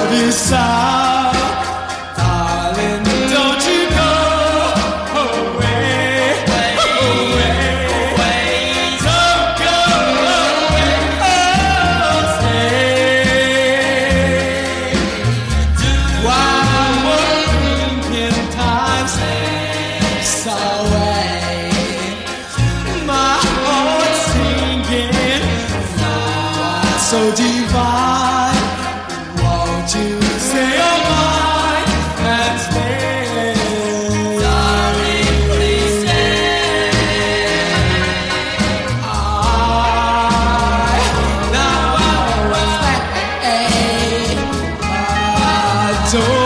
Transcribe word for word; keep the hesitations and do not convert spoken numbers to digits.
this hour. Darling, don't you go away, away, away. Don't go away, oh, stay. While working time slips away, my heart singing, so divine. Won't you say you're mine and stay? Darling, please stay. I now I will stay. I don't